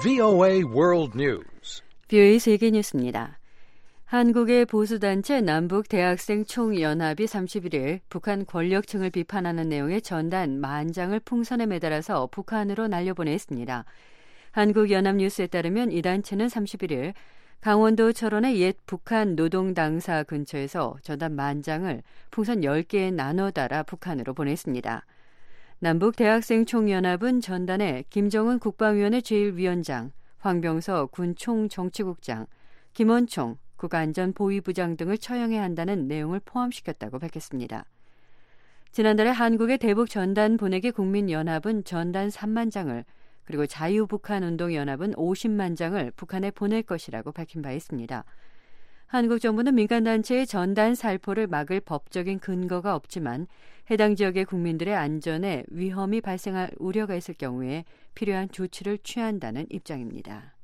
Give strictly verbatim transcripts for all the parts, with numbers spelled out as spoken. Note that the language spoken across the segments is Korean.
브이오에이 World News. 브이오에이 세계 뉴스입니다. 한국의 보수단체 남북대학생총연합이 삼십일 일 북한 권력층을 비판하는 내용의 전단 만 장을 풍선에 매달아서 북한으로 날려보냈습니다. 한국연합뉴스에 따르면 이 단체는 삼십일 일 강원도 철원의 옛 북한 노동당사 근처에서 전단 만 장을 풍선 열 개에 나눠 달아 북한으로 보냈습니다. 남북대학생총연합은 전단에 김정은 국방위원회 제일 위원장, 황병서 군 총정치국장, 김원총 국가안전보위부장 등을 처형해야 한다는 내용을 포함시켰다고 밝혔습니다. 지난달에 한국의 대북 전단 보내기 국민연합은 전단 삼만 장을, 그리고 자유북한운동연합은 오십만 장을 북한에 보낼 것이라고 밝힌 바 있습니다. 한국 정부는 민간단체의 전단 살포를 막을 법적인 근거가 없지만 해당 지역의 국민들의 안전에 위험이 발생할 우려가 있을 경우에 필요한 조치를 취한다는 입장입니다.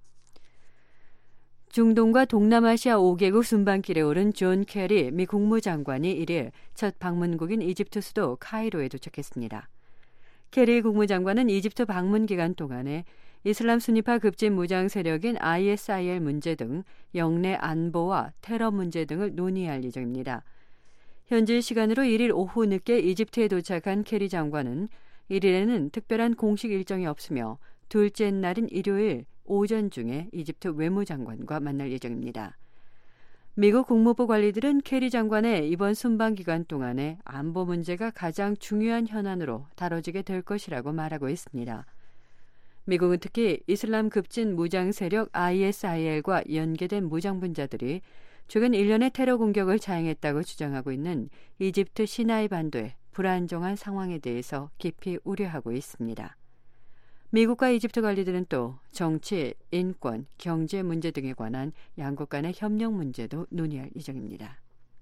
중동과 동남아시아 오 개국 순방길에 오른 존 케리 미 국무장관이 일 일 첫 방문국인 이집트 수도 카이로에 도착했습니다. 케리 국무장관은 이집트 방문 기간 동안에 이슬람 순위파 급진 무장 세력인 아이에스아이엘 문제 등 영내 안보와 테러 문제 등을 논의할 예정입니다. 현지 시간으로 일 일 오후 늦게 이집트에 도착한 케리 장관은 일 일에는 특별한 공식 일정이 없으며 둘째 날인 일요일 오전 중에 이집트 외무장관과 만날 예정입니다. 미국 국무부 관리들은 케리 장관의 이번 순방 기간 동안에 안보 문제가 가장 중요한 현안으로 다뤄지게 될 것이라고 말하고 있습니다. 미국은 특히 이슬람 급진 무장 세력 아이에스아이엘과 연계된 무장분자들이 최근 일련의 테러 공격을 자행했다고 주장하고 있는 이집트 시나이 반도의 불안정한 상황에 대해서 깊이 우려하고 있습니다. 미국과 이집트 관리들은 또 정치, 인권, 경제 문제 등에 관한 양국 간의 협력 문제도 논의할 예정입니다.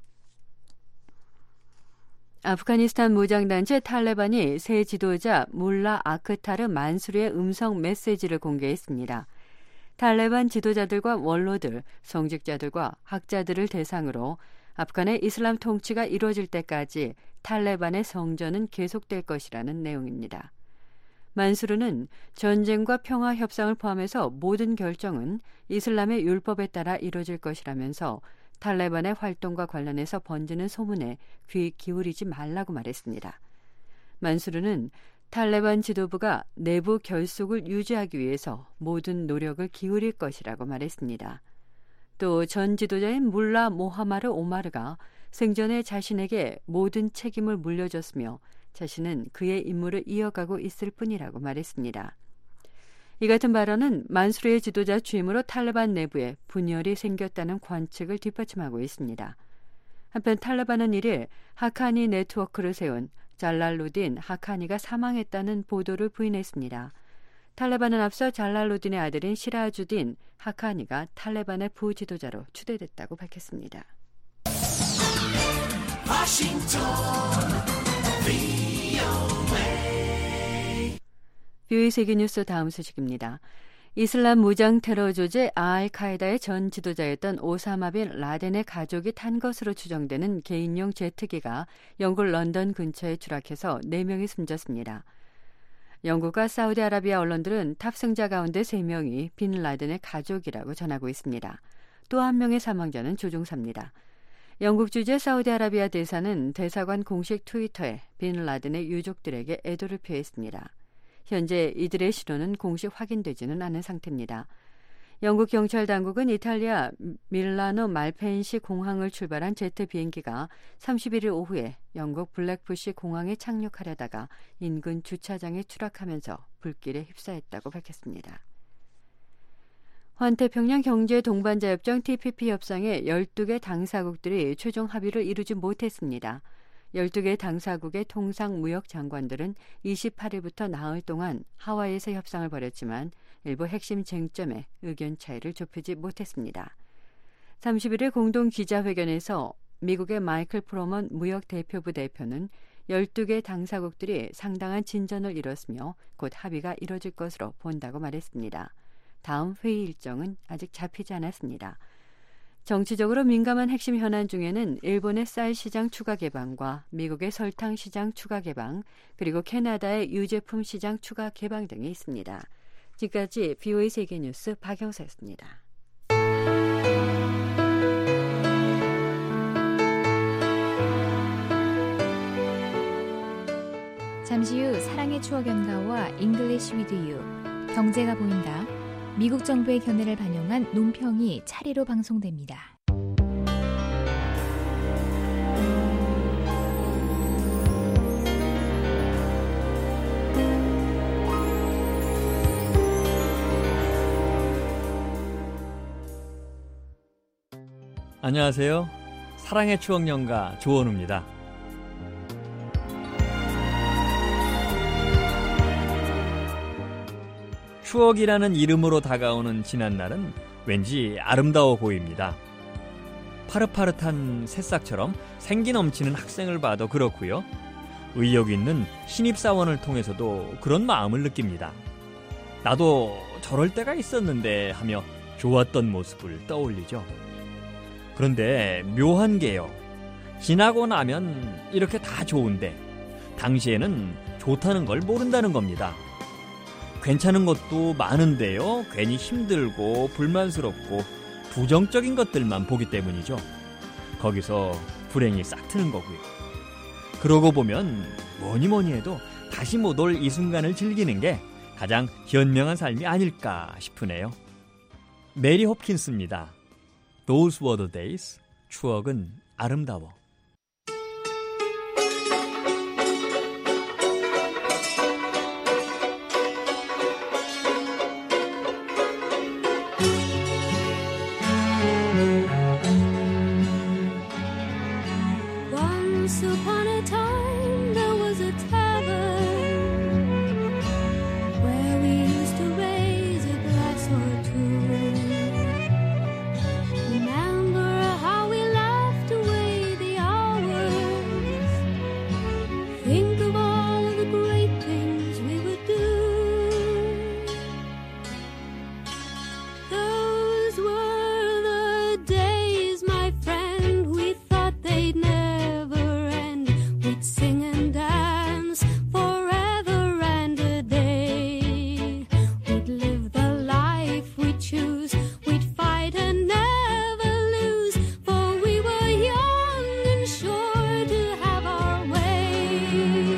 아프가니스탄 무장단체 탈레반이 새 지도자 물라 아크타르 만수르의 음성 메시지를 공개했습니다. 탈레반 지도자들과 원로들, 성직자들과 학자들을 대상으로 아프간의 이슬람 통치가 이루어질 때까지 탈레반의 성전은 계속될 것이라는 내용입니다. 만수르는 전쟁과 평화 협상을 포함해서 모든 결정은 이슬람의 율법에 따라 이루어질 것이라면서 탈레반의 활동과 관련해서 번지는 소문에 귀 기울이지 말라고 말했습니다. 만수르는 탈레반 지도부가 내부 결속을 유지하기 위해서 모든 노력을 기울일 것이라고 말했습니다. 또 전 지도자인 물라 모하마르 오마르가 생전에 자신에게 모든 책임을 물려줬으며 자신은 그의 임무를 이어가고 있을 뿐이라고 말했습니다. 이 같은 발언은 만수르의 지도자 취임으로 탈레반 내부에 분열이 생겼다는 관측을 뒷받침하고 있습니다. 한편 탈레반은 일 일 하카니 네트워크를 세운 잘랄루딘 하카니가 사망했다는 보도를 부인했습니다. 탈레반은 앞서 잘랄루딘의 아들인 시라주딘 하카니가 탈레반의 부지도자로 추대됐다고 밝혔습니다. 브이오에이 세계뉴스 다음 소식입니다. 이슬람 무장 테러 조직 알카에다의 전 지도자였던 오사마 빈 라덴의 가족이 탄 것으로 추정되는 개인용 제트기가 영국 런던 근처에 추락해서 네 명이 숨졌습니다. 영국과 사우디아라비아 언론들은 탑승자 가운데 세 명이 빈 라덴의 가족이라고 전하고 있습니다. 또 한 명의 사망자는 조종사입니다. 영국 주재 사우디아라비아 대사는 대사관 공식 트위터에 빈 라덴의 유족들에게 애도를 표했습니다. 현재 이들의 신원은 공식 확인되지는 않은 상태입니다. 영국 경찰 당국은 이탈리아 밀라노 말펜시 공항을 출발한 제트 비행기가 삼십일 일 오후에 영국 블랙푸시 공항에 착륙하려다가 인근 주차장에 추락하면서 불길에 휩싸였다고 밝혔습니다. 환태평양 경제동반자협정 티피피 협상의 열두 개 당사국들이 최종 합의를 이루지 못했습니다. 열두 개 당사국의 통상무역장관들은 이십팔 일부터 나흘 동안 하와이에서 협상을 벌였지만 일부 핵심 쟁점에 의견 차이를 좁히지 못했습니다. 삼십일 일 공동 기자회견에서 미국의 마이클 프로먼 무역대표부 대표는 열두 개 당사국들이 상당한 진전을 이뤘으며 곧 합의가 이뤄질 것으로 본다고 말했습니다. 다음 회의 일정은 아직 잡히지 않았습니다. 정치적으로 민감한 핵심 현안 중에는 일본의 쌀 시장 추가 개방과 미국의 설탕 시장 추가 개방, 그리고 캐나다의 유제품 시장 추가 개방 등이 있습니다. 지금까지 비오에이 세계뉴스 박영사였습니다. 잠시 후 사랑의 추억 연가와 잉글리시 위드 유, 경제가 보인다. 미국 정부의 견해를 반영한 논평이 차례로 방송됩니다. 안녕하세요. 사랑의 추억 연가 조원우입니다. 추억이라는 이름으로 다가오는 지난날은 왠지 아름다워 보입니다. 파릇파릇한 새싹처럼 생기 넘치는 학생을 봐도 그렇고요. 의욕 있는 신입사원을 통해서도 그런 마음을 느낍니다. 나도 저럴 때가 있었는데 하며 좋았던 모습을 떠올리죠. 그런데 묘한 게요. 지나고 나면 이렇게 다 좋은데 당시에는 좋다는 걸 모른다는 겁니다. 괜찮은 것도 많은데요. 괜히 힘들고 불만스럽고 부정적인 것들만 보기 때문이죠. 거기서 불행이 싹 트는 거고요. 그러고 보면 뭐니 뭐니 해도 다시 못 올 이 순간을 즐기는 게 가장 현명한 삶이 아닐까 싶으네요. 메리 홉킨스입니다. Those were the days. 추억은 아름다워. Once upon a time there was a tavern where we used to raise a glass or two. Remember how we laughed away the hours. Think of all the great things we would do. Those were the days, my friend, we thought they'd never sing and dance forever and a day. We'd live the life we choose. We'd fight and never lose, for we were young and sure to have our way.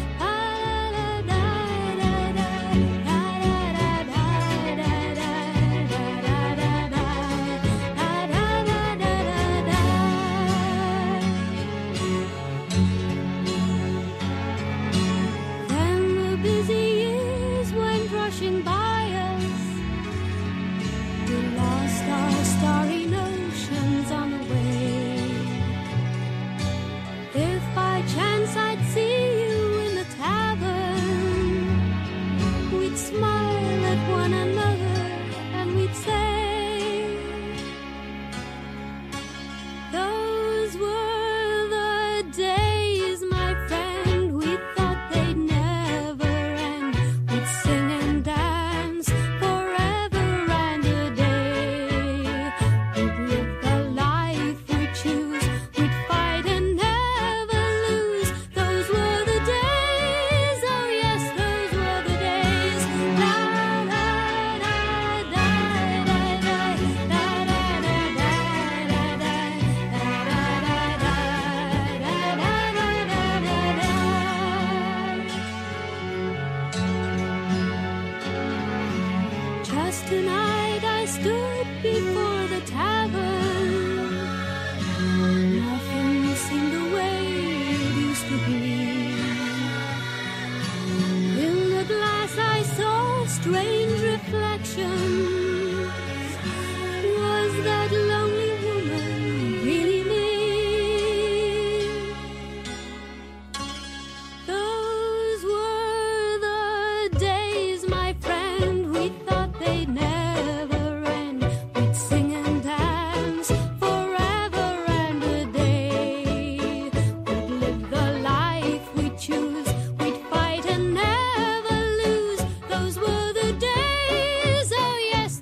Rushing by us, we lost our starry notions on the way. If by chance I'd see you in the tavern, we'd smile at one another and we'd say, those were the days, my friend, we thought they'd never end. We'd sing and dance forever and a day. We'd live the life we choose. We'd fight and never lose. Those were the days. Oh yes, those were the days. La la da da da da da da da da da Just tonight I stood before the tavern. Nothing seemed the way it used to be. In the glass I saw strange reflections. Was that lonely woman really me? Those were the days, my friend, we thought they'd never end. We'd sing and dance forever and a day. We'd live the life we choose. We'd fight and never lose. Those were the days, oh yes,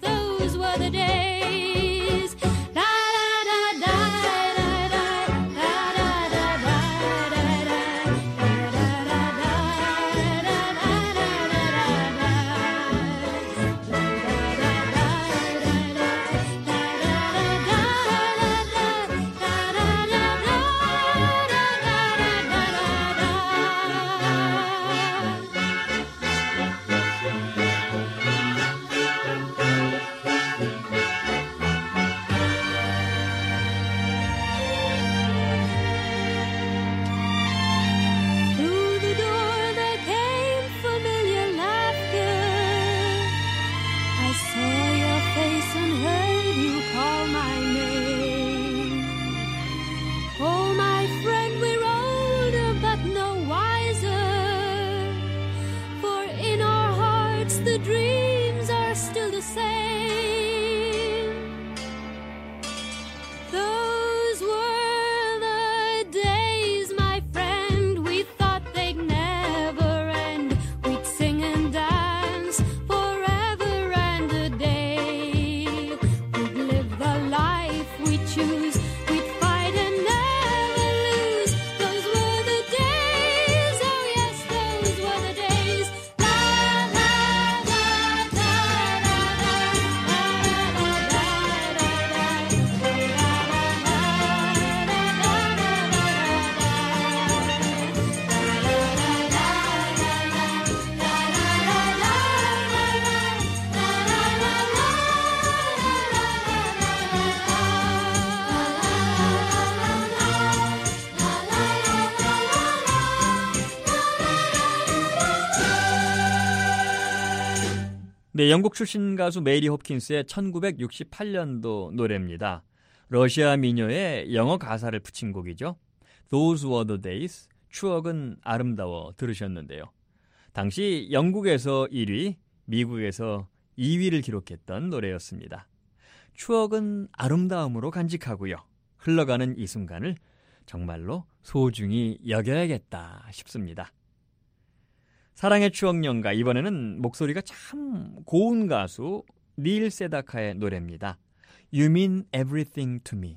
네, 영국 출신 가수 메리 홉킨스의 천구백육십팔 년도 노래입니다. 러시아 민요에 영어 가사를 붙인 곡이죠. Those were the days, 추억은 아름다워 들으셨는데요. 당시 영국에서 일 위, 미국에서 이 위를 기록했던 노래였습니다. 추억은 아름다움으로 간직하고요. 흘러가는 이 순간을 정말로 소중히 여겨야겠다 싶습니다. 사랑의 추억연가, 이번에는 목소리가 참 고운 가수 닐 세다카의 노래입니다. You mean everything to me.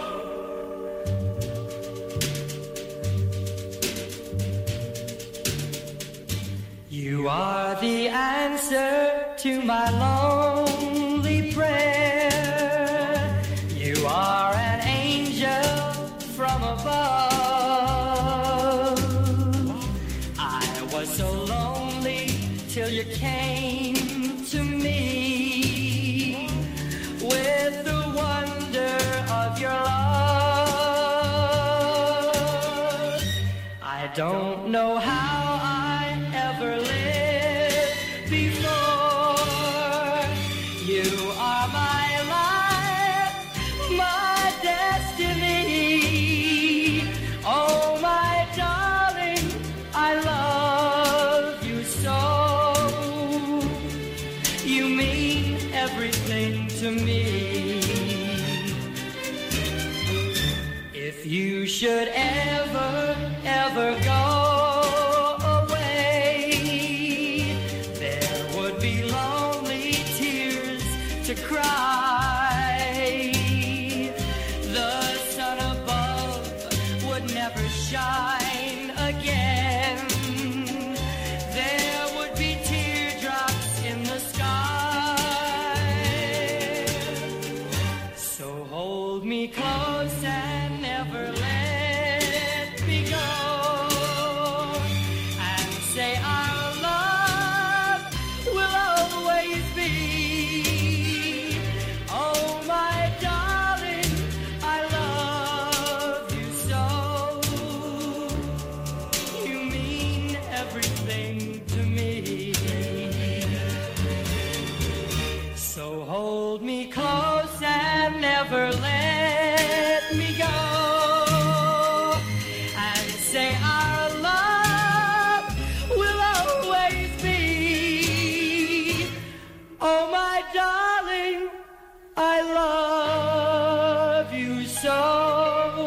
You are the answer to my lonely prayer. You are an angel from above. I was so lonely till you came to me with the wonder of your love. I don't know how I ever lived before. You are my life, my destiny. Oh, my darling, I love you so. You mean everything to me. If you should ever, ever go to cry, the sun above would never shine again. There would be teardrops in the sky. So hold me close and never let me go, and say our love will always be. Hold me close and never let me go, and say our love will always be. Oh, my darling, I love you so.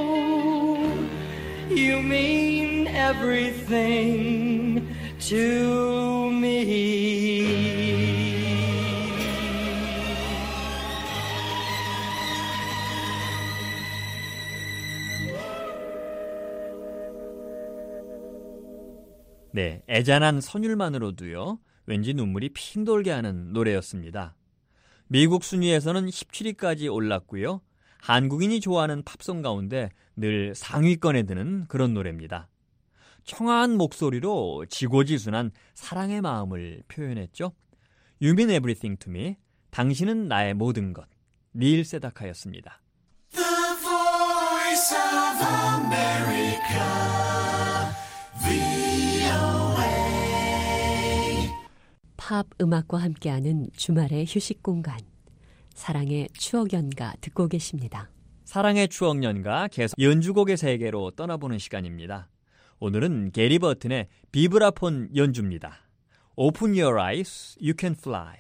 You mean everything to me. 네, 애잔한 선율만으로도요, 왠지 눈물이 핑 돌게 하는 노래였습니다. 미국 순위에서는 십칠 위까지 올랐고요. 한국인이 좋아하는 팝송 가운데 늘 상위권에 드는 그런 노래입니다. 청아한 목소리로 지고지순한 사랑의 마음을 표현했죠. You mean everything to me, 당신은 나의 모든 것, 닐 세다카였습니다. The Voice of America, 팝 음악과 함께하는 주말의 휴식 공간, 사랑의 추억연가 듣고 계십니다. 사랑의 추억연가, 계속 연주곡의 세계로 떠나보는 시간입니다. 오늘은 게리 버튼의 비브라폰 연주입니다. Open your eyes, you can fly.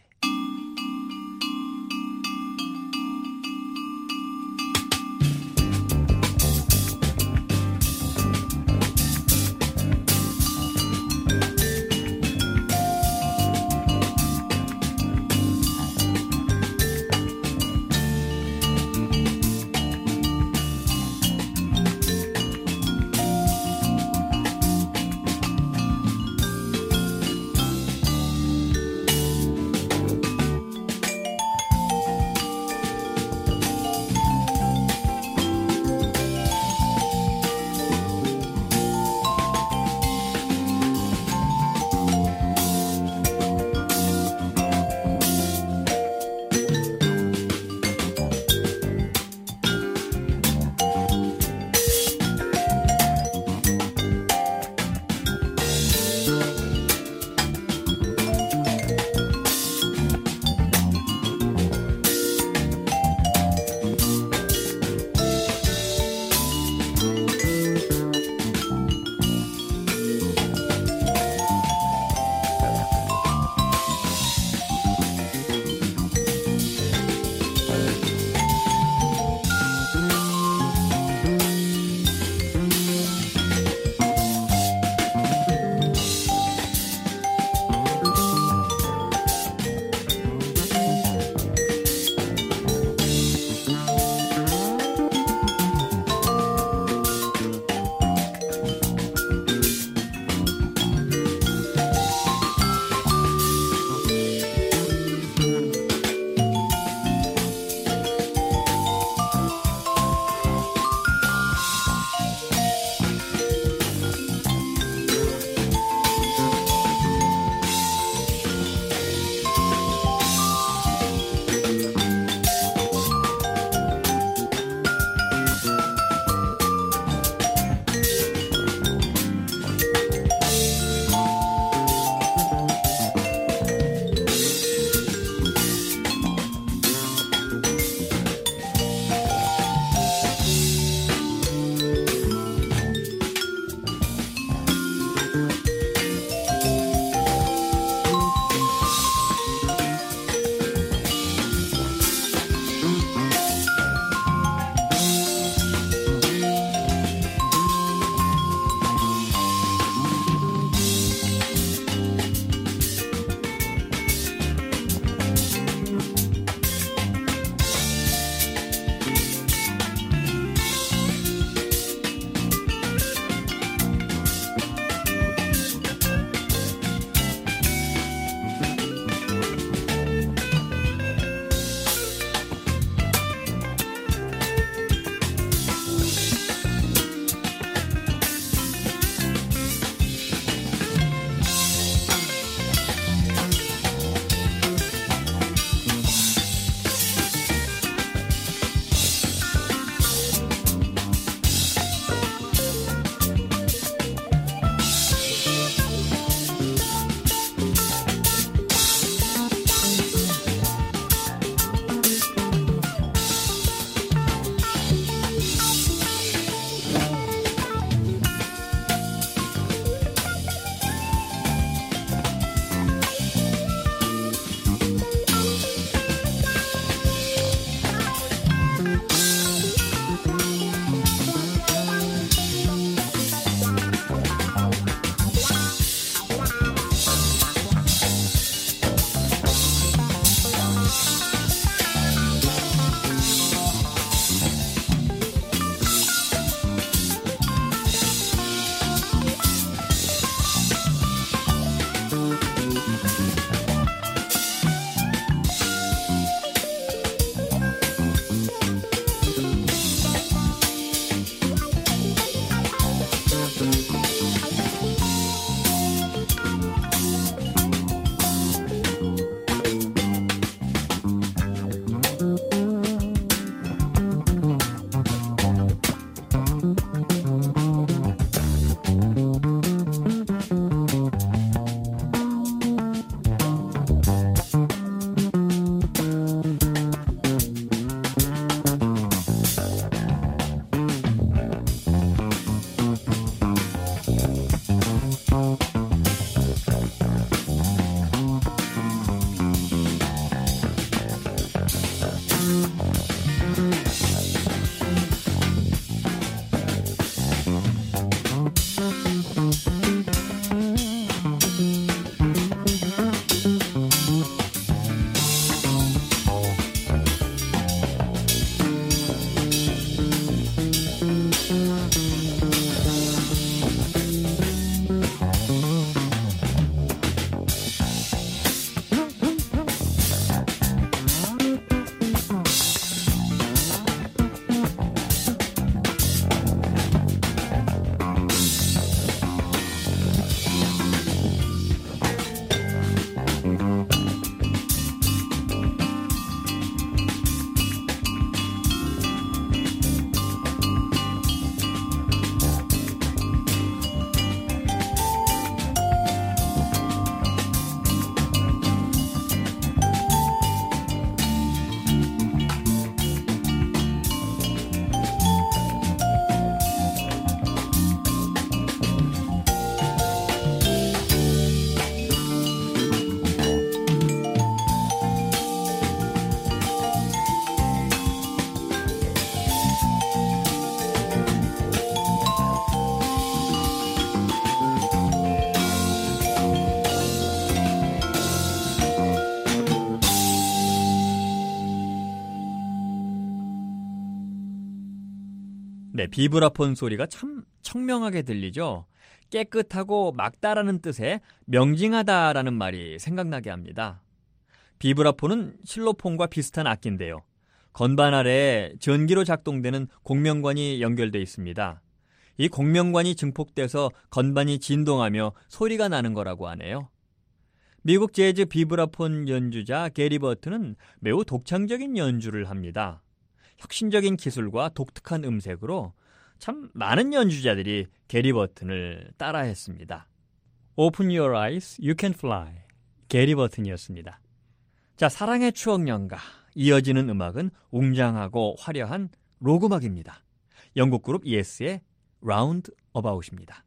네, 비브라폰 소리가 참 청명하게 들리죠. 깨끗하고 막다라는 뜻의 명징하다라는 말이 생각나게 합니다. 비브라폰은 실로폰과 비슷한 악기인데요. 건반 아래에 전기로 작동되는 공명관이 연결되어 있습니다. 이 공명관이 증폭돼서 건반이 진동하며 소리가 나는 거라고 하네요. 미국 재즈 비브라폰 연주자 게리 버튼은 매우 독창적인 연주를 합니다. 혁신적인 기술과 독특한 음색으로 참 많은 연주자들이 게리 버튼을 따라했습니다. Open your eyes, you can fly. 게리 버튼이었습니다. 자, 사랑의 추억 연가. 이어지는 음악은 웅장하고 화려한 록 음악입니다. 영국 그룹 예스의 Round About입니다.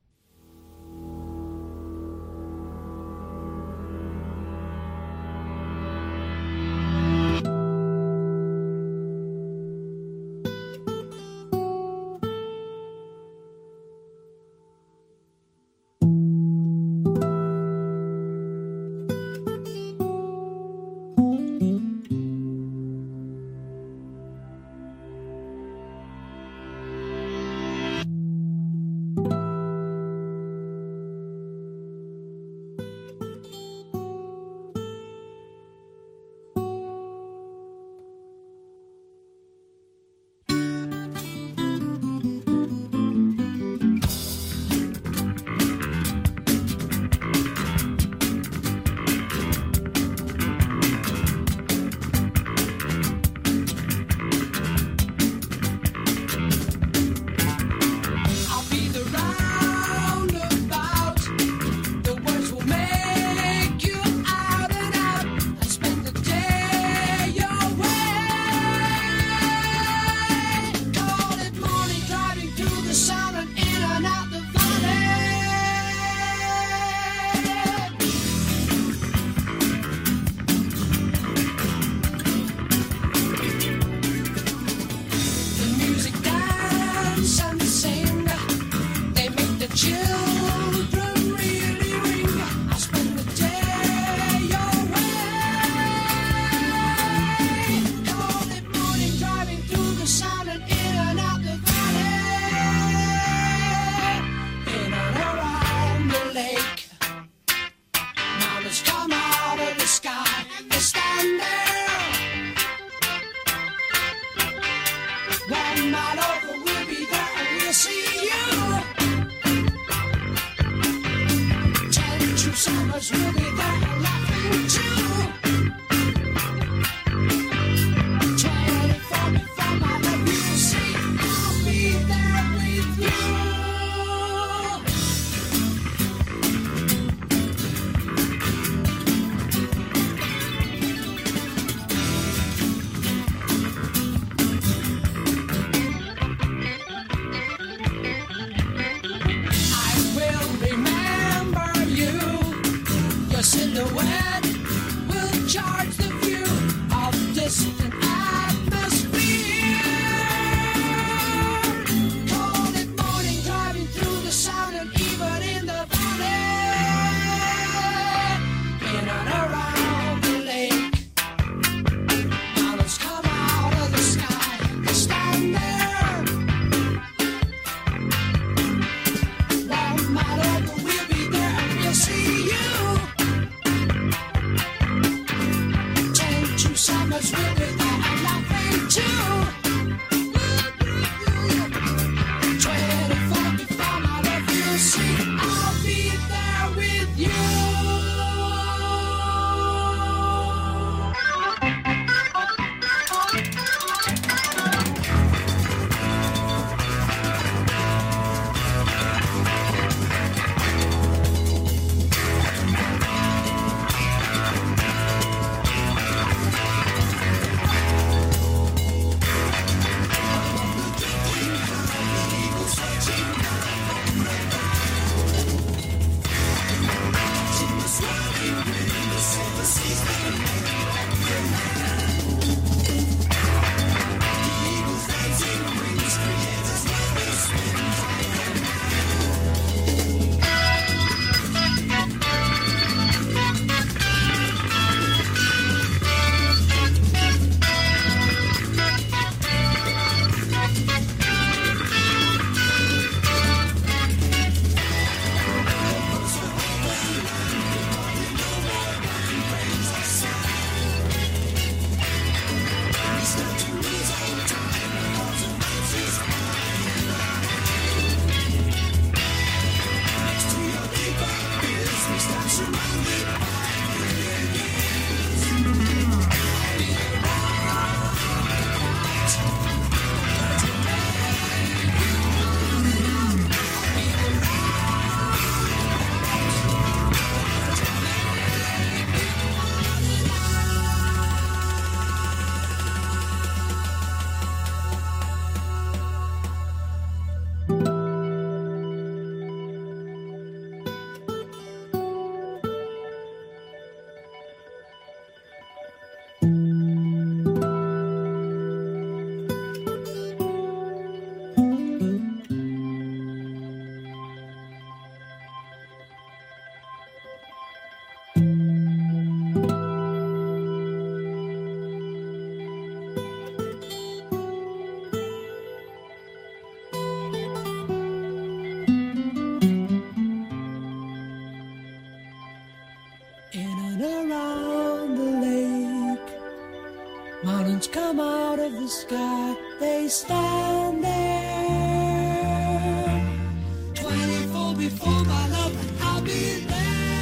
In and around the lake, mountains come out of the sky, they stand there. Twenty-four before my love, I'll be there.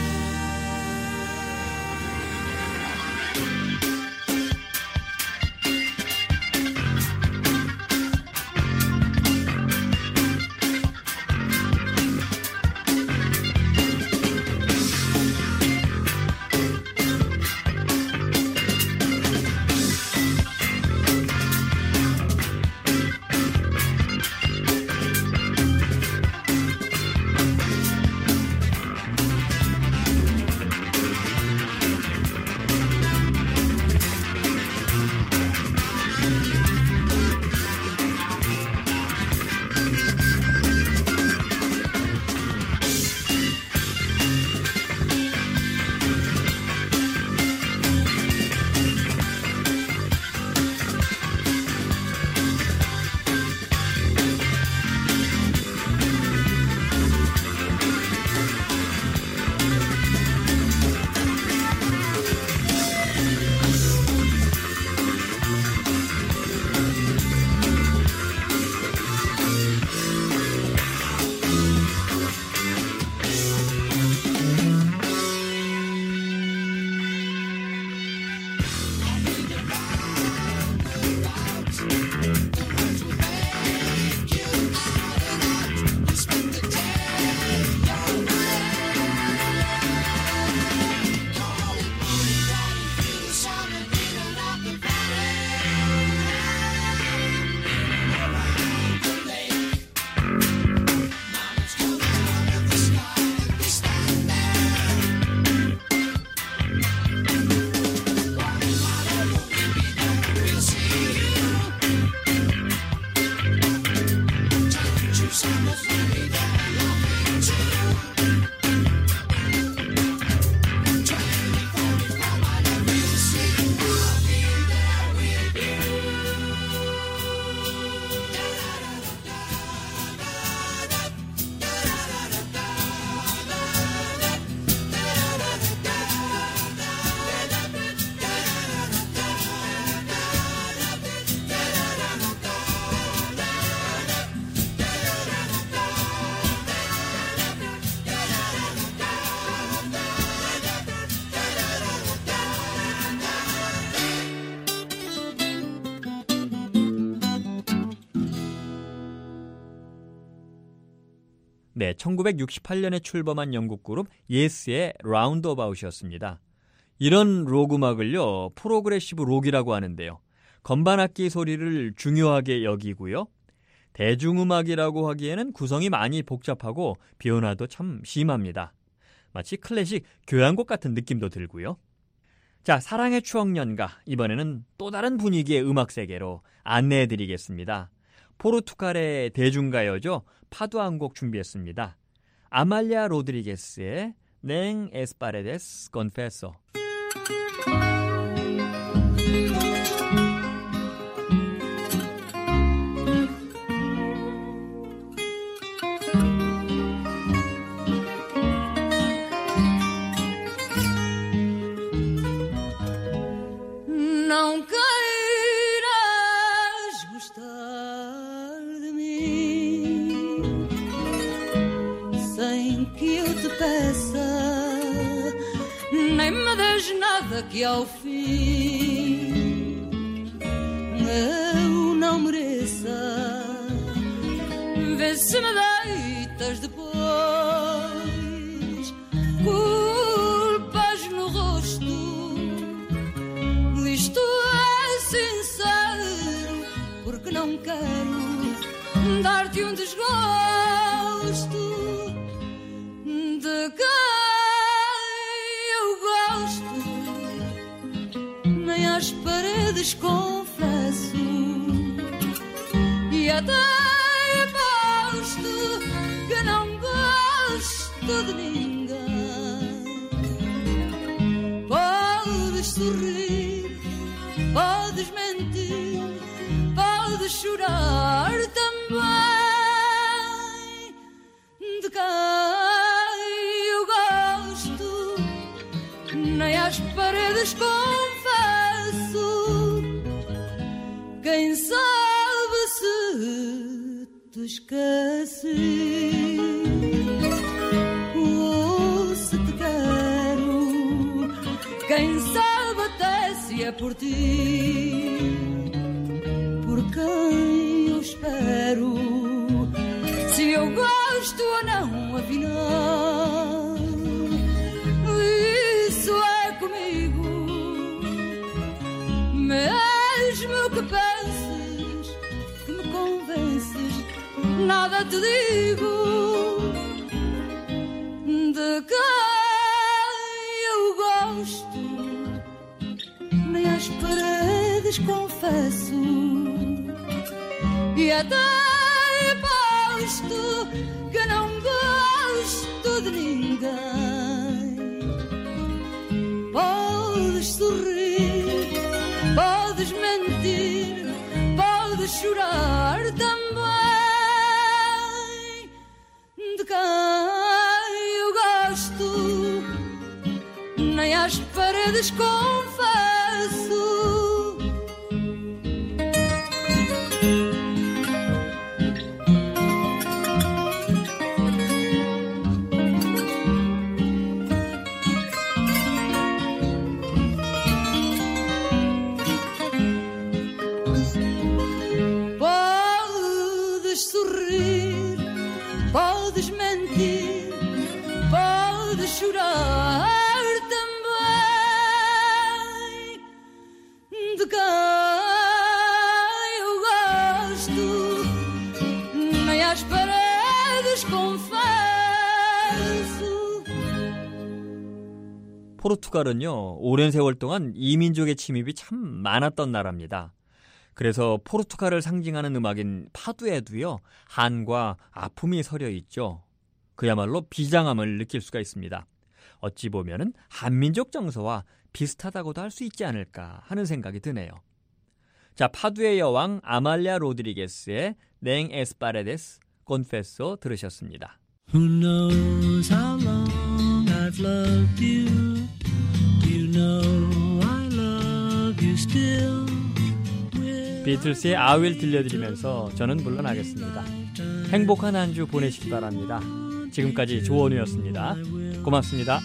네, 천구백육십팔 년에 출범한 영국 그룹 예스의 라운드어바웃이었습니다. 이런 록 음악을요, 프로그레시브 록이라고 하는데요. 건반악기 소리를 중요하게 여기고요. 대중음악이라고 하기에는 구성이 많이 복잡하고 변화도 참 심합니다. 마치 클래식 교향곡 같은 느낌도 들고요. 자, 사랑의 추억연가, 이번에는 또 다른 분위기의 음악 세계로 안내해드리겠습니다. 포르투갈의 대중가요죠. 파도 한 곡 준비했습니다. 아말리아 로드리게스의 넹 에스파레데스 건페소. Não queiras gostar de mim sem que eu te peça, nem me des nada que ao fim eu não mereça. Vê se me deitas depois culpas no rosto. Isto é sincero, porque não quero dar-te um desgosto de quem eu gosto. Nem às paredes confesso, e até aposto que não gosto de ninguém. Podes sorrir, podes mentir, podes chorar também. De quem eu gosto, nem às paredes confesso. Quem sabe se te esqueci ou se te quero. Quem sabe até se é por ti, por quem eu espero. Se eu gosto ou não, afinal, isso é comigo. Mesmo que penses que me convences, nada te digo. De quem eu gosto, nem às paredes confesso. E até posto que não gosto de ninguém. Podes sorrir, podes mentir, podes chorar também. De quem eu gosto, nem às paredes confesso. Podes mentir, podes chorar também. De quem eu gosto, nem às paredes confesso. 포르투갈은요, 오랜 세월 동안 이민족의 침입이 참 많았던 나라입니다. 그래서 포르투갈을 상징하는 음악인 파두에도요, 한과 아픔이 서려 있죠. 그야말로 비장함을 느낄 수가 있습니다. 어찌 보면은 한민족 정서와 비슷하다고도 할 수 있지 않을까 하는 생각이 드네요. 자, 파두의 여왕 아말리아 로드리게스의 넹 에스파레데스 콘페소 들으셨습니다. Who knows how long I've loved you? You know I love you still. 비틀스의 I Will 들려드리면서 저는 물러나겠습니다. 행복한 한 주 보내시기 바랍니다. 지금까지 조원우였습니다. 고맙습니다.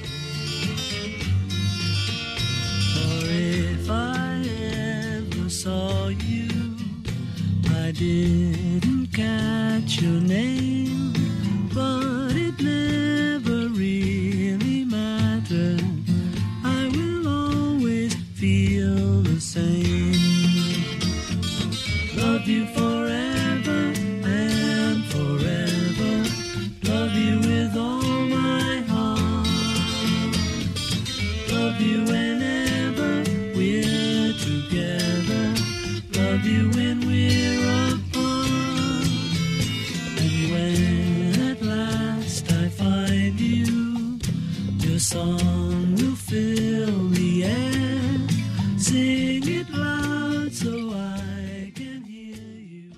Or if I ever saw you, I didn't catch your name, but it never really mattered. I will always feel the same. Love you forever and forever. Love you with all my heart. Love you whenever we're together. Love you when we're apart. And when at last I find you, your song will fill the air. Sing it loud so I can hear you.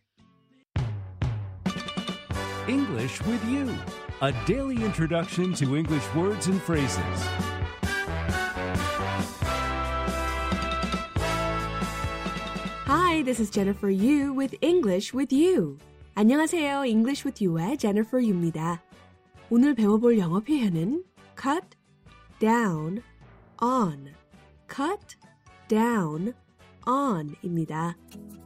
English with You, a daily introduction to English words and phrases. Hi, this is Jennifer Yu with English with You. 안녕하세요. English with You의 Jennifer Yu입니다. 오늘 배워볼 영어 표현은 cut down on, cut down on입니다.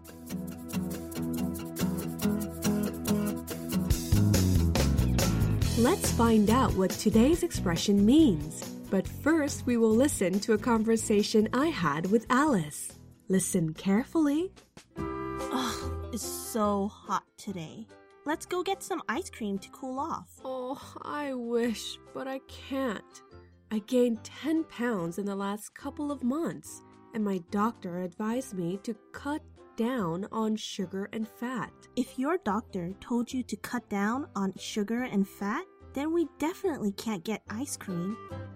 Let's find out what today's expression means. But first, we will listen to a conversation I had with Alice. Listen carefully. Ugh, it's so hot today. Let's go get some ice cream to cool off. Oh, I wish, but I can't. I gained ten pounds in the last couple of months, and my doctor advised me to cut down on sugar and fat. If your doctor told you to cut down on sugar and fat, then we definitely can't get ice cream.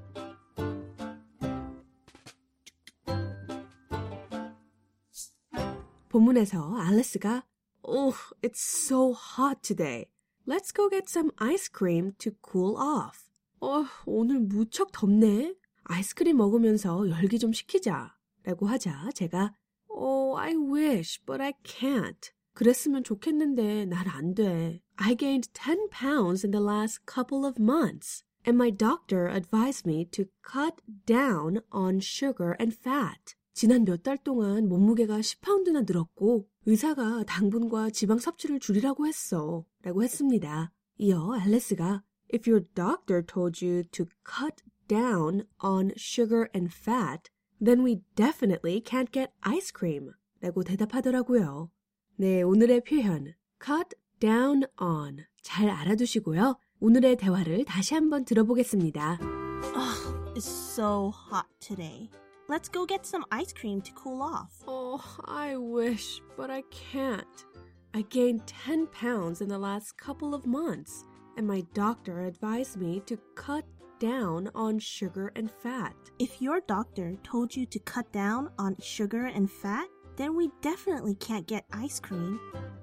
본문에서 알리스가 Oh, it's so hot today. Let's go get some ice cream to cool off. 어, 오늘 무척 덥네. 아이스크림 먹으면서 열기 좀 식히자 라고 하자 제가 Oh, I wish, but I can't. 그랬으면 좋겠는데 난 안 돼. I gained ten pounds in the last couple of months. And my doctor advised me to cut down on sugar and fat. 지난 몇 달 동안 몸무게가 십 파운드나 늘었고 의사가 당분과 지방 섭취를 줄이라고 했어 라고 했습니다. 이어 앨리스가 If your doctor told you to cut down on sugar and fat, then we definitely can't get ice cream 라고 대답하더라고요. 네, 오늘의 표현 cut down on 잘 알아두시고요. 오늘의 대화를 다시 한번 들어보겠습니다. Ugh, it's so hot today. Let's go get some ice cream to cool off. Oh, I wish, but I can't. I gained ten pounds in the last couple of months, and my doctor advised me to cut down on sugar and fat. If your doctor told you to cut down on sugar and fat, then we definitely can't get ice cream.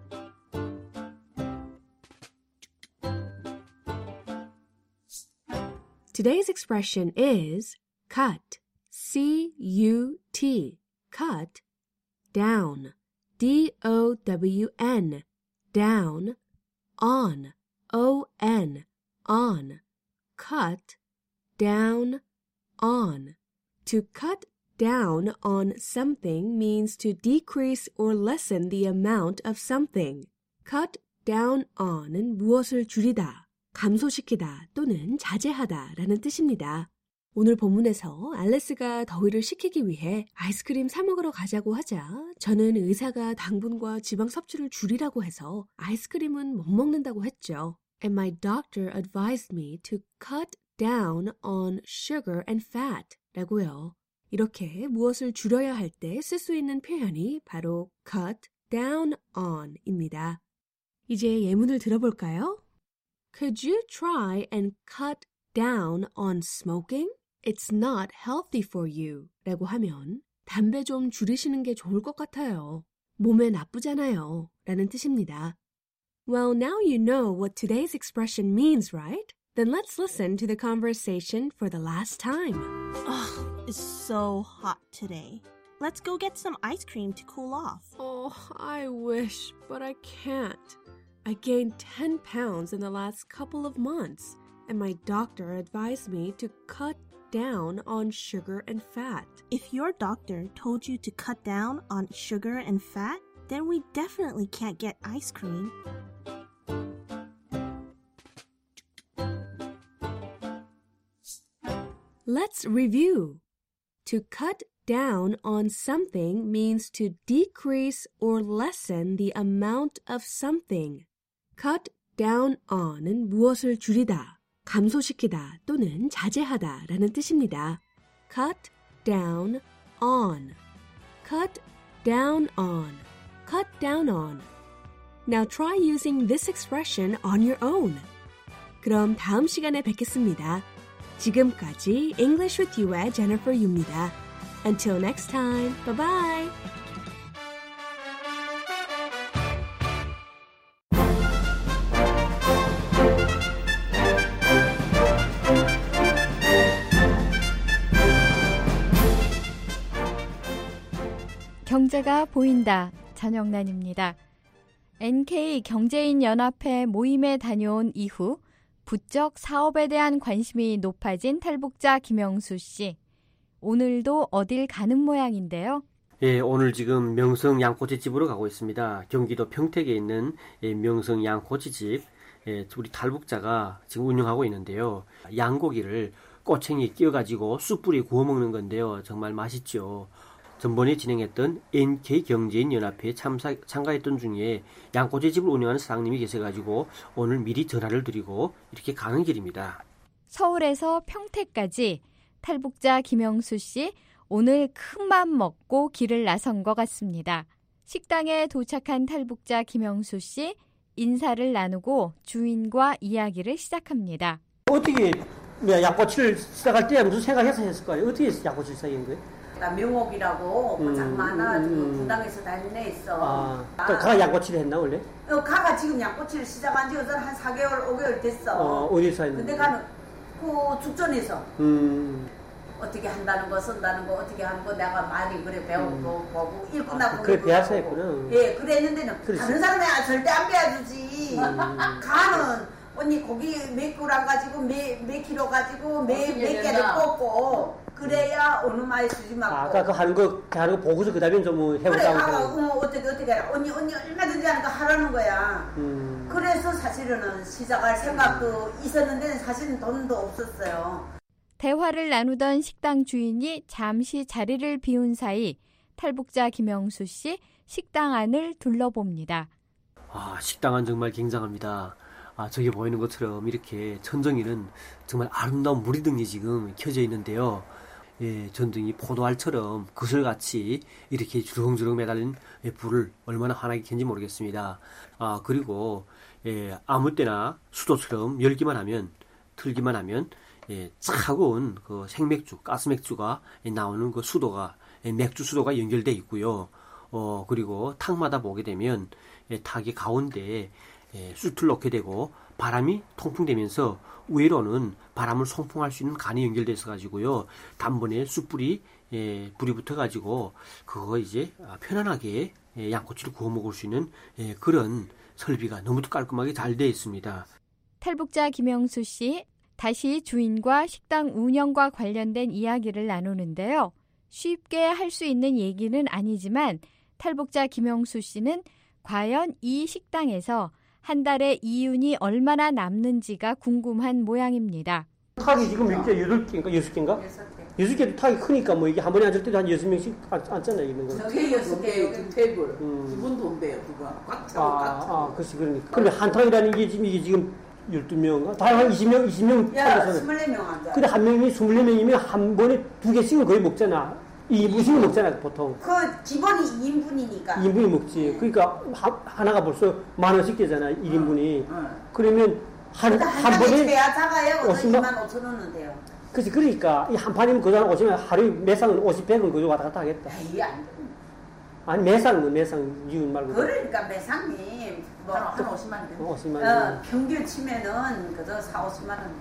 Today's expression is cut. C U T. Cut. Down. D O W N. Down. On. O N. On. Cut. Down. On. To cut down on something means to decrease or lessen the amount of something. Cut down on은 무엇을 줄이다, 감소시키다 또는 자제하다 라는 뜻입니다. 오늘 본문에서 앨리스가 더위를 식히기 위해 아이스크림 사 먹으러 가자고 하자 저는 의사가 당분과 지방 섭취를 줄이라고 해서 아이스크림은 못 먹는다고 했죠. And my doctor advised me to cut down on sugar and fat 라고요. 이렇게 무엇을 줄여야 할 때 쓸 수 있는 표현이 바로 cut down on 입니다. 이제 예문을 들어볼까요? Could you try and cut down on smoking? It's not healthy for you. 라고 하면 담배 좀 줄이시는 게 좋을 것 같아요. 몸에 나쁘잖아요. 라는 뜻입니다. Well, now you know what today's expression means, right? Then let's listen to the conversation for the last time. Ugh, it's so hot today. Let's go get some ice cream to cool off. Oh, I wish, but I can't. I gained ten pounds in the last couple of months, and my doctor advised me to cut down on sugar and fat. If your doctor told you to cut down on sugar and fat, then we definitely can't get ice cream. Let's review. To cut down on something means to decrease or lessen the amount of something. Cut down on은 무엇을 줄이다, 감소시키다 또는 자제하다 라는 뜻입니다. Cut down on. Cut down on. Cut down on. Now try using this expression on your own. 그럼 다음 시간에 뵙겠습니다. 지금까지 English with You의 Jennifer Yu입니다. Until next time, bye-bye! 경제가 보인다. 전영란입니다. 엔케이 경제인연합회 모임에 다녀온 이후 부쩍 사업에 대한 관심이 높아진 탈북자 김영수 씨. 오늘도 어딜 가는 모양인데요. 예, 오늘 지금 명성 양꼬치집으로 가고 있습니다. 경기도 평택에 있는 예, 명성 양꼬치집. 예, 우리 탈북자가 지금 운영하고 있는데요. 양고기를 꼬챙이에 끼워가지고 숯불에 구워 먹는 건데요. 정말 맛있죠. 전번에 진행했던 엔케이 경제인연합회에 참사, 참가했던 중에 양꼬치집을 운영하는 사장님이 계셔가지고 오늘 미리 전화를 드리고 이렇게 가는 길입니다. 서울에서 평택까지 탈북자 김영수 씨 오늘 큰맘 먹고 길을 나선 것 같습니다. 식당에 도착한 탈북자 김영수 씨 인사를 나누고 주인과 이야기를 시작합니다. 어떻게 양꼬치를 시작할 때 무슨 생각해서 했을까요? 어떻게 양꼬치를 시작한 거예요? 나 명옥이라고 고장 음, 많아가지고 음, 음. 부당에서 다니네 있어. 아, 아. 가가 양꼬치를 했나 원래? 어, 가가 지금 양꼬치를 시작한 지 한 사 개월, 오 개월 됐어. 어, 어디서 했는데? 근데 가는 그 죽전에서. 음. 어떻게 한다는 거 쓴다는 거 어떻게 하는 거 내가 많이 그래 배우고 음. 보고 읽고 나고 아, 그래 배워서 했구나. 예 그랬는데는 그렇지. 다른 사람이 절대 안 배워주지. 음. 간은 언니 고기 몇 그램 가지고 몇, 몇 킬로 가지고 몇, 몇 개를 뽑고 그래야 어느 맛이 주지 말고. 아, 아까 그 하는 거 하는 거 보고서 그다음에 좀 뭐 해보자고. 그래 가가 어, 어떻게 어떻게 해라. 언니 언니 얼마든지 하는 거 하라는 거야. 음. 그래서 사실은 시작할 생각도 있었는데 사실은 돈도 없었어요. 대화를 나누던 식당 주인이 잠시 자리를 비운 사이 탈북자 김영수 씨 식당 안을 둘러봅니다. 아, 식당 안 정말 굉장합니다. 아, 저기 보이는 것처럼 이렇게 천정에는 정말 아름다운 무리 등이 지금 켜져 있는데요. 예, 전등이 포도알처럼 그슬같이 이렇게 주렁주렁 매달린 불을 얼마나 환하게 켠지 모르겠습니다. 아, 그리고 예, 아무 때나 수도처럼 열기만 하면, 틀기만 하면 예, 차가운 그 생맥주, 가스맥주가 나오는 그 수도가, 예, 맥주 수도가 연결되어 있고요. 어, 그리고 탁마다 보게 되면 예, 탁의 가운데에 예, 숯을 넣게 되고 바람이 통풍되면서 위로는 바람을 송풍할 수 있는 간이 연결되어 있어 가지고요. 단번에 숯불이 예, 불이 붙어 가지고 그거 이제 편안하게 예, 양꼬치를 구워 먹을 수 있는 예, 그런 설비가 너무도 깔끔하게 잘 되어 있습니다. 탈북자 김영수 씨 다시 주인과 식당 운영과 관련된 이야기를 나누는데요. 쉽게 할 수 있는 얘기는 아니지만 탈북자 김영수 씨는 과연 이 식당에서 한 달에 이윤이 얼마나 남는지가 궁금한 모양입니다. 탁이 지금 몇 개, 여덟 개인가, 여섯 개인가? 여섯 개도 탁이 크니까 뭐 이게 한 번에 앉을 때도 한 여섯 명씩 앉잖아요, 있는 거. 저게 여섯 개, 여기 테이블. 두 분도 온대요, 누가. 꽉 차고, 아, 꽉 차고. 아, 그렇지, 그러니까. 그러면 한 탁이라는 게 지금 이게 지금 열두 명, 다 한 이십 명, 이십 명 야, 스물네 명 앉아. 근데 한 명이 스물네 명이면 한 번에 두 개씩은 거의 먹잖아. 이 인분씩은 먹잖아, 보통. 그 기본이 이 인분이니까. 이 인분이 먹지. 그러니까 하, 하나가 벌써 만 원씩 되잖아, 일 인분이. 응. 그러면 한, 그러니까 한 한 번에. 장이 돼야 작아요. 오십만 이만 오천 원은 돼요. 그렇지, 그러니까 이 한 판이면 그거 오시면 하루에 매상은 오십, 백은 그거 왔다 갔다 하겠다. 에이, 안 돼. 아니, 매상은 매상, 이윤 말고. 그러니까 매상이 뭐 한 오십만 원. 오십만 어, 원. 평균 치면은 그저 사, 오십만 원.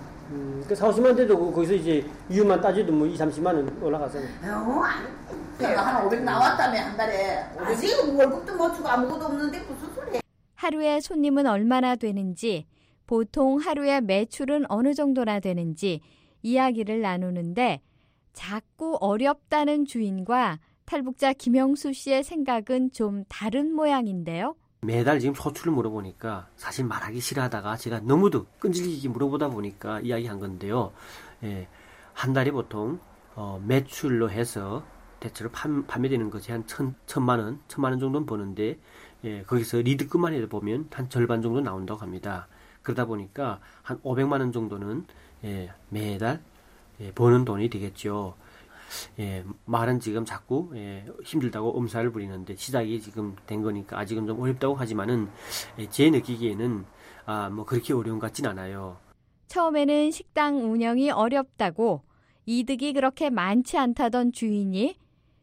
음, 그 사, 오십만 원대도 거기서 이제 이윤만 따지도 뭐 이, 삼십만 원 올라가잖아. 어, 안 내가 한 오백 나왔다며, 한 달에. 아직 월급도 못 주고 아무것도 없는데 무슨 소리야. 하루에 손님은 얼마나 되는지, 보통 하루에 매출은 어느 정도나 되는지 이야기를 나누는데 자꾸 어렵다는 주인과 탈북자 김영수 씨의 생각은 좀 다른 모양인데요. 매달 지금 소출을 물어보니까 사실 말하기 싫어하다가 제가 너무도 끈질기게 물어보다 보니까 이야기한 건데요. 예, 한 달에 보통 어, 매출로 해서 대체로 판, 판매되는 것이 한 천, 천만 원, 천만 원 정도는 버는데 예, 거기서 리드급만 해도 보면 한 절반 정도 나온다고 합니다. 그러다 보니까 한 오백만 원 정도는 예, 매달 예, 버는 돈이 되겠죠. 예, 말은 지금 자꾸 예, 힘들다고 엄살을 부리는데 시작이 지금 된 거니까 아직은 좀 어렵다고 하지만은 예, 제 느끼기에는 아, 뭐 그렇게 어려운 것 같진 않아요. 처음에는 식당 운영이 어렵다고 이득이 그렇게 많지 않다던 주인이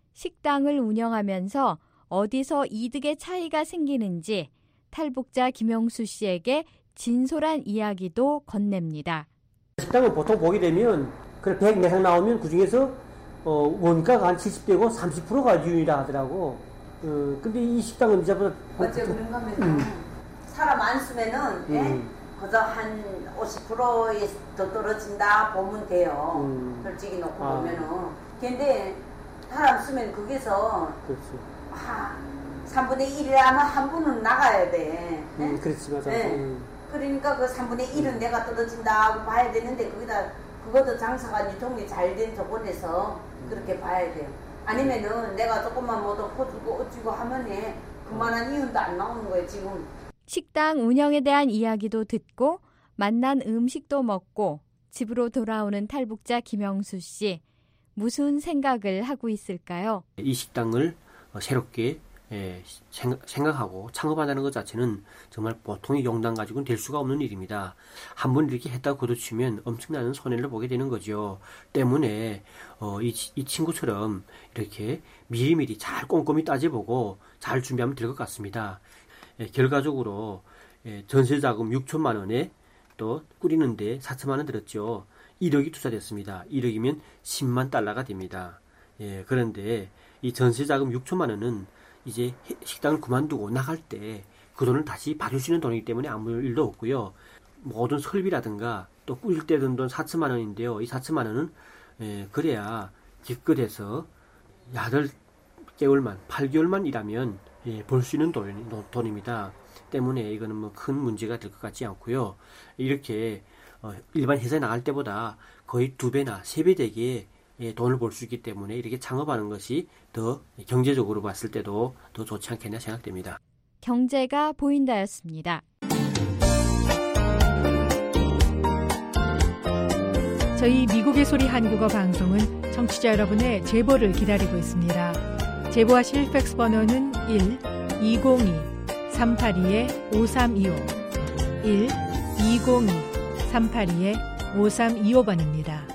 식당을 운영하면서 어디서 이득의 차이가 생기는지 탈북자 김영수 씨에게 진솔한 이야기도 건넵니다. 식당은 보통 보게 되면 그 백 매상 나오면 그 중에서 어, 원가가 한 칠십 대고 삼십 퍼센트가 이윤이라 하더라고. 어, 근데 이 식당은 이제보다 어째 그런가 하면 음. 사람 안 쓰면은 예? 음. 그저 한 오십 퍼센트 더 떨어진다 보면 돼요. 음. 솔직히 놓고 아. 보면은. 근데 사람 쓰면 거기서 그렇지. 아, 삼분의 일이라면 한 분은 나가야 돼. 예? 음, 그렇지, 맞아. 예. 음. 그러니까 그 삼분의 일은 내가 떨어진다 하고 봐야 되는데 거기다 그것도 장사가 유통이 잘 된 조건에서 그렇게 봐야 돼요. 아니면은 내가 조금만 뭐더 퍼주고 어찌고 하면은 그만한 이윤도 안 나오는 거예요, 지금. 식당 운영에 대한 이야기도 듣고 만난 음식도 먹고 집으로 돌아오는 탈북자 김영수 씨. 무슨 생각을 하고 있을까요? 이 식당을 새롭게 예, 생각하고 창업한다는 것 자체는 정말 보통의 용단 가지고는 될 수가 없는 일입니다. 한번 이렇게 했다고 거둬치면 엄청나는 손해를 보게 되는 거죠. 때문에 어, 이, 이 친구처럼 이렇게 미리미리 잘 꼼꼼히 따져보고 잘 준비하면 될 것 같습니다. 예, 결과적으로 예, 전세자금 육천만 원에 또 꾸리는데 사천만 원 들었죠. 일억이 투자됐습니다. 일억이면 십만 달러가 됩니다. 예, 그런데 이 전세자금 육천만 원은 이제 식당을 그만두고 나갈 때 그 돈을 다시 받을 수 있는 돈이기 때문에 아무 일도 없고요. 모든 설비라든가 또 꾸릴 때 든 돈 사천만 원인데요. 이 사천만 원은 예, 그래야 기껏해서 여덟 개월만, 팔 개월만 일하면 예, 벌 수 있는 돈, 돈입니다. 때문에 이거는 뭐 큰 문제가 될 것 같지 않고요. 이렇게 어, 일반 회사에 나갈 때보다 거의 두 배나 세 배 되게 예, 돈을 벌 수 있기 때문에 이렇게 창업하는 것이 더 경제적으로 봤을 때도 더 좋지 않겠나 생각됩니다. 경제가 보인다였습니다. 저희 미국의 소리 한국어 방송은 청취자 여러분의 제보를 기다리고 있습니다. 제보하실 팩스 번호는 일 이공이 삼팔이 오삼이오 일 이공이 삼팔이 오삼이오 번입니다.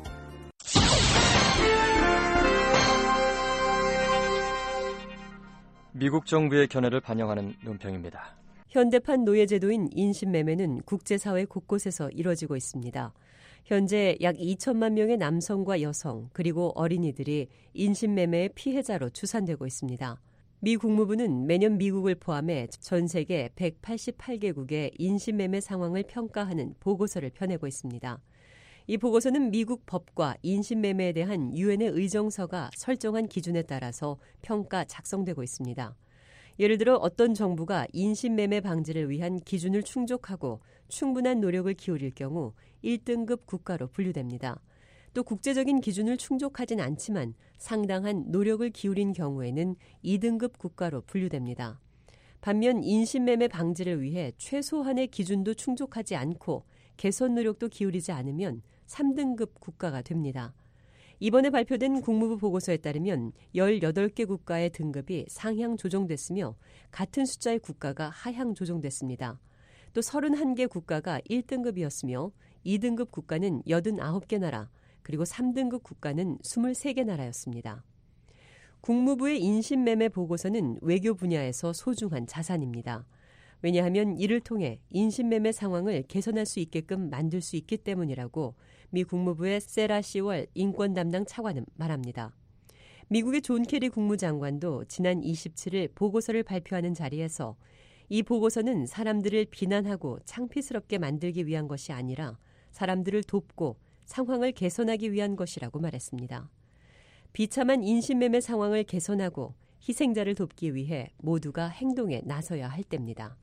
미국 정부의 견해를 반영하는 논평입니다. 현대판 노예제도인 인신매매는 국제사회 곳곳에서 이뤄지고 있습니다. 현재 약 이천만 명의 남성과 여성 그리고 어린이들이 인신매매의 피해자로 추산되고 있습니다. 미 국무부는 매년 미국을 포함해 전 세계 백팔십팔 개국의 인신매매 상황을 평가하는 보고서를 펴내고 있습니다. 이 보고서는 미국 법과 인신매매에 대한 유엔의 의정서가 설정한 기준에 따라서 평가 작성되고 있습니다. 예를 들어 어떤 정부가 인신매매 방지를 위한 기준을 충족하고 충분한 노력을 기울일 경우 일 등급 국가로 분류됩니다. 또 국제적인 기준을 충족하진 않지만 상당한 노력을 기울인 경우에는 이 등급 국가로 분류됩니다. 반면 인신매매 방지를 위해 최소한의 기준도 충족하지 않고 개선 노력도 기울이지 않으면 삼 등급 국가가 됩니다. 이번에 발표된 국무부 보고서에 따르면 열여덟 개 국가의 등급이 상향 조정됐으며 같은 숫자의 국가가 하향 조정됐습니다. 또 서른한 개 국가가 일 등급이었으며 이 등급 국가는 여든아홉 개 나라, 그리고 삼 등급 국가는 스물세 개 나라였습니다. 국무부의 인신매매 보고서는 외교 분야에서 소중한 자산입니다. 왜냐하면 이를 통해 인신매매 상황을 개선할 수 있게끔 만들 수 있기 때문이라고 미 국무부의 세라 시월 인권 담당 차관은 말합니다. 미국의 존 케리 국무장관도 지난 이십칠일 보고서를 발표하는 자리에서 이 보고서는 사람들을 비난하고 창피스럽게 만들기 위한 것이 아니라 사람들을 돕고 상황을 개선하기 위한 것이라고 말했습니다. 비참한 인신매매 상황을 개선하고 희생자를 돕기 위해 모두가 행동에 나서야 할 때입니다.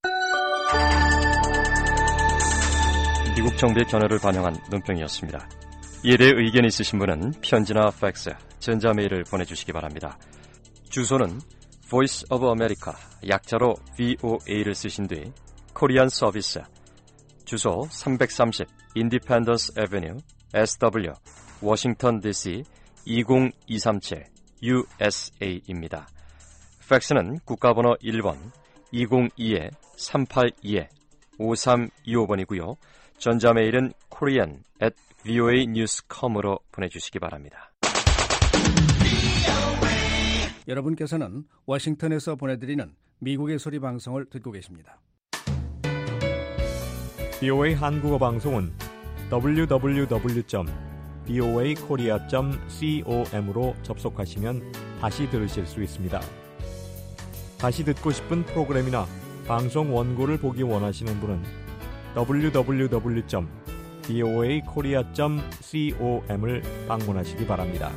미국 정부의 견해를 반영한 논평이었습니다. 이에 대해 의견 있으신 분은 편지나 팩스, 전자메일을 보내주시기 바랍니다. 주소는 Voice of America, 약자로 브이오에이를 쓰신 뒤 코리안 서비스, 주소 삼백삼십 Independence Avenue, 에스더블유, 워싱턴 디씨 이공이삼칠 유에스에이입니다. 팩스는 국가번호 일 번 이공이 삼팔이 오삼이오 번이고요. 전자메일은 korean at voanews dot com으로 보내주시기 바랍니다. 여러분께서는 워싱턴에서 보내드리는 미국의 소리 방송을 듣고 계십니다. 비오에이 한국어 방송은 더블유 더블유 더블유 점 비오에이 코리아 점 com으로 접속하시면 다시 들으실 수 있습니다. 다시 듣고 싶은 프로그램이나 방송 원고를 보기 원하시는 분은 더블유 더블유 더블유 점 비오에이 코리아 점 com을 방문하시기 바랍니다.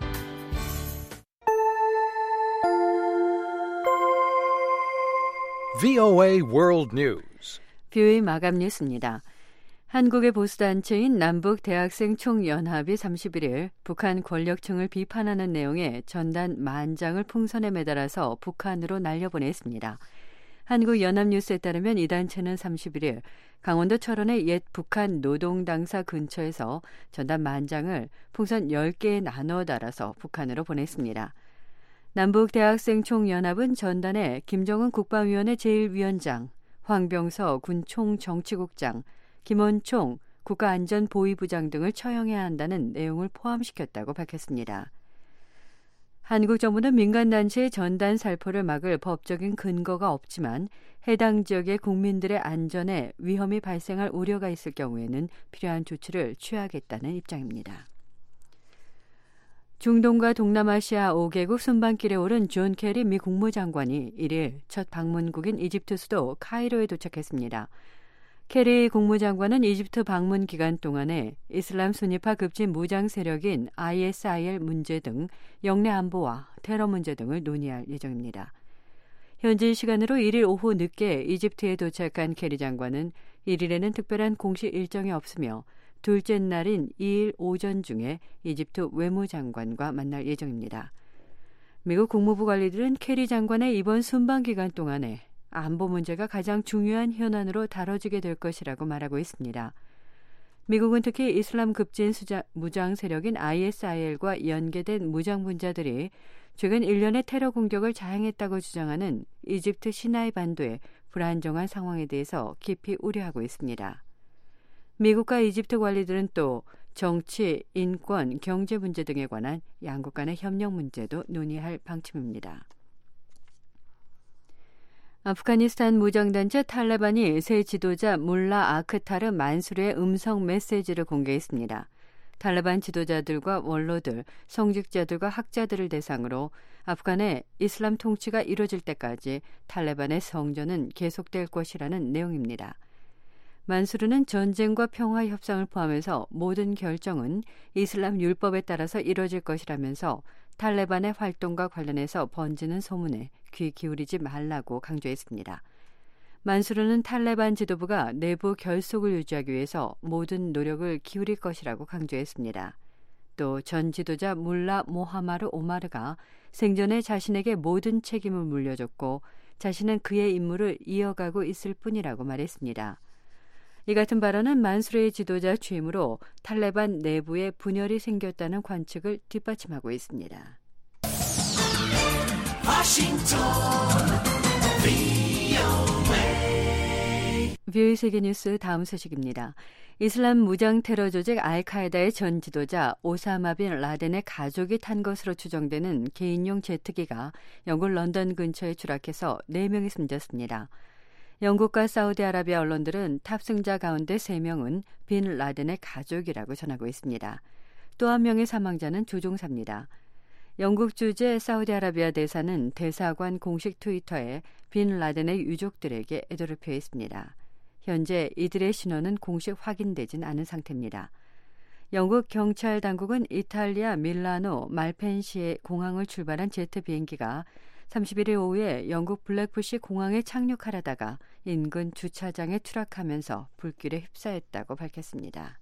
브이오에이 World News. 비오에이 마감 뉴스입니다. 한국의 보수단체인 남북대학생총연합이 삼십일일 북한 권력층을 비판하는 내용의 전단 만 장을 풍선에 매달아서 북한으로 날려보냈습니다. 한국연합뉴스에 따르면 이 단체는 삼십일일 강원도 철원의 옛 북한 노동당사 근처에서 전단 만 장을 풍선 열 개에 나눠 달아서 북한으로 보냈습니다. 남북대학생총연합은 전단에 김정은 국방위원회 제일 위원장, 황병서 군 총정치국장, 김원총 국가안전보위부장 등을 처형해야 한다는 내용을 포함시켰다고 밝혔습니다. 한국 정부는 민간단체의 전단 살포를 막을 법적인 근거가 없지만 해당 지역의 국민들의 안전에 위험이 발생할 우려가 있을 경우에는 필요한 조치를 취하겠다는 입장입니다. 중동과 동남아시아 오 개국 순방길에 오른 존 케리 미 국무장관이 일일 첫 방문국인 이집트 수도 카이로에 도착했습니다. 케리 국무장관은 이집트 방문 기간 동안에 이슬람 순위파 급진 무장 세력인 아이에스아이엘 문제 등 영내 안보와 테러 문제 등을 논의할 예정입니다. 현지 시간으로 일일 오후 늦게 이집트에 도착한 케리 장관은 일일에는 특별한 공식 일정이 없으며 둘째 날인 이일 오전 중에 이집트 외무장관과 만날 예정입니다. 미국 국무부 관리들은 케리 장관의 이번 순방 기간 동안에 안보 문제가 가장 중요한 현안으로 다뤄지게 될 것이라고 말하고 있습니다. 미국은 특히 이슬람 급진 수자, 무장 세력인 아이에스아이엘과 연계된 무장분자들이 최근 일련의 테러 공격을 자행했다고 주장하는 이집트 시나이 반도의 불안정한 상황에 대해서 깊이 우려하고 있습니다. 미국과 이집트 관리들은 또 정치, 인권, 경제 문제 등에 관한 양국 간의 협력 문제도 논의할 방침입니다. 아프가니스탄 무장단체 탈레반이 새 지도자 물라 아크타르 만수르의 음성 메시지를 공개했습니다. 탈레반 지도자들과 원로들, 성직자들과 학자들을 대상으로 아프간의 이슬람 통치가 이루어질 때까지 탈레반의 성전은 계속될 것이라는 내용입니다. 만수르는 전쟁과 평화 협상을 포함해서 모든 결정은 이슬람 율법에 따라서 이루어질 것이라면서 탈레반의 활동과 관련해서 번지는 소문에 귀 기울이지 말라고 강조했습니다. 만수르는 탈레반 지도부가 내부 결속을 유지하기 위해서 모든 노력을 기울일 것이라고 강조했습니다. 또 전 지도자 물라 모하마르 오마르가 생전에 자신에게 모든 책임을 물려줬고 자신은 그의 임무를 이어가고 있을 뿐이라고 말했습니다. 이 같은 발언은 만수르의 지도자 취임으로 탈레반 내부에 분열이 생겼다는 관측을 뒷받침하고 있습니다. 워싱턴 브이오에이 세계뉴스 다음 소식입니다. 이슬람 무장 테러 조직 알카에다의 전 지도자 오사마 빈 라덴의 가족이 탄 것으로 추정되는 개인용 제트기가 영국 런던 근처에 추락해서 네 명이 숨졌습니다. 영국과 사우디아라비아 언론들은 탑승자 가운데 세 명은 빈 라덴의 가족이라고 전하고 있습니다. 또 한 명의 사망자는 조종사입니다. 영국 주재 사우디아라비아 대사는 대사관 공식 트위터에 빈 라덴의 유족들에게 애도를 표했습니다. 현재 이들의 신원은 공식 확인되진 않은 상태입니다. 영국 경찰 당국은 이탈리아 밀라노 말펜시의 공항을 출발한 제트 비행기가 삼십일일 오후에 영국 블랙푸시 공항에 착륙하려다가 인근 주차장에 추락하면서 불길에 휩싸였다고 밝혔습니다.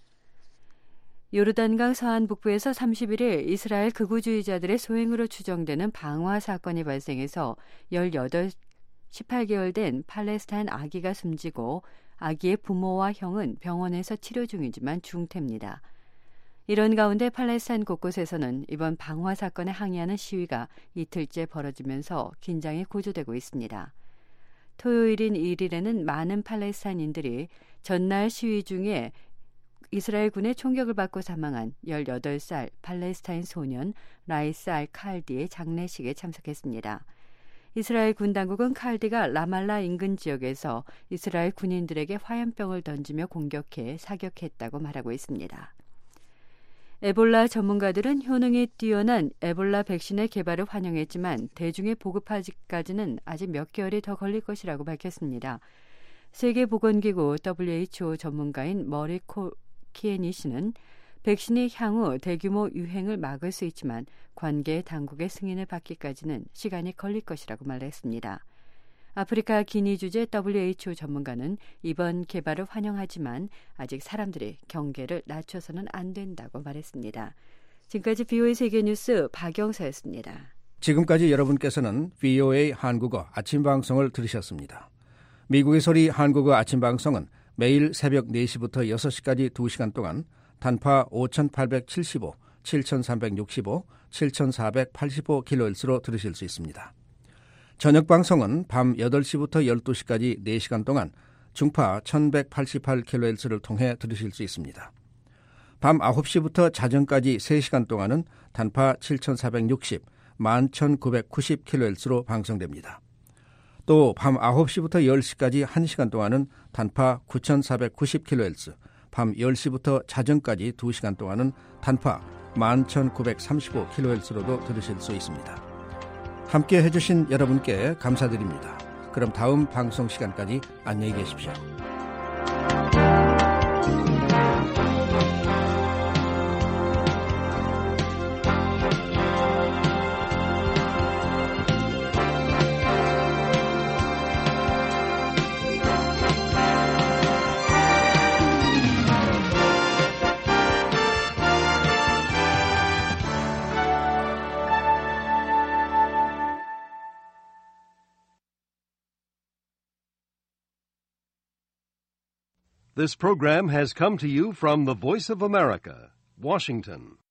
요르단강 서안 북부에서 삼십일일 이스라엘 극우주의자들의 소행으로 추정되는 방화 사건이 발생해서 열여덟, 십팔 개월 된 팔레스타인 아기가 숨지고 아기의 부모와 형은 병원에서 치료 중이지만 중태입니다. 이런 가운데 팔레스타인 곳곳에서는 이번 방화 사건에 항의하는 시위가 이틀째 벌어지면서 긴장이 고조되고 있습니다. 토요일인 일일에는 많은 팔레스타인인들이 전날 시위 중에 이스라엘 군의 총격을 받고 사망한 열여덟 살 팔레스타인 소년 라이스 알 칼디의 장례식에 참석했습니다. 이스라엘 군 당국은 칼디가 라말라 인근 지역에서 이스라엘 군인들에게 화염병을 던지며 공격해 사격했다고 말하고 있습니다. 에볼라 전문가들은 효능이 뛰어난 에볼라 백신의 개발을 환영했지만 대중에 보급하기까지는 아직 몇 개월이 더 걸릴 것이라고 밝혔습니다. 세계보건기구 더블유에이치오 전문가인 머리코 키에니 씨는 백신이 향후 대규모 유행을 막을 수 있지만 관계 당국의 승인을 받기까지는 시간이 걸릴 것이라고 말했습니다. 아프리카 기니 주재 더블유에이치오 전문가는 이번 개발을 환영하지만 아직 사람들이 경계를 낮춰서는 안 된다고 말했습니다. 지금까지 브이오에이 세계뉴스 박영서였습니다. 지금까지 여러분께서는 브이오에이 한국어 아침 방송을 들으셨습니다. 미국의 소리 한국어 아침 방송은 매일 새벽 네 시부터 여섯 시까지 두 시간 동안 단파 오천팔백칠십오, 칠천삼백육십오, 칠천사백팔십오 킬로헤르츠로 들으실 수 있습니다. 저녁 방송은 밤 여덟 시부터 열두 시까지 네 시간 동안 중파 천백팔십팔 킬로헤르츠를 통해 들으실 수 있습니다. 밤 아홉 시부터 자정까지 세 시간 동안은 단파 칠천사백육십, 만 천구백구십 킬로헤르츠로 방송됩니다. 또 밤 아홉 시부터 열 시까지 한 시간 동안은 단파 구천사백구십 킬로헤르츠, 밤 열 시부터 자정까지 두 시간 동안은 단파 만 천구백삼십오 킬로헤르츠로도 들으실 수 있습니다. 함께 해주신 여러분께 감사드립니다. 그럼 다음 방송 시간까지 안녕히 계십시오. This program has come to you from the Voice of America, Washington.